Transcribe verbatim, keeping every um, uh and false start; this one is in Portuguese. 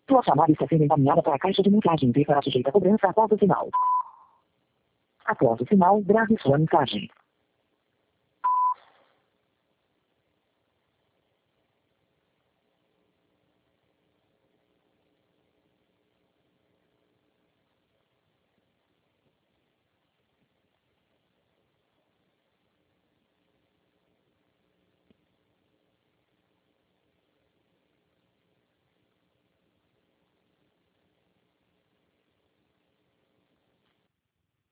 Sua chamada está sendo encaminhada para a caixa de mensagens e será sujeita a cobrança após o sinal. Após o sinal, grave sua mensagem.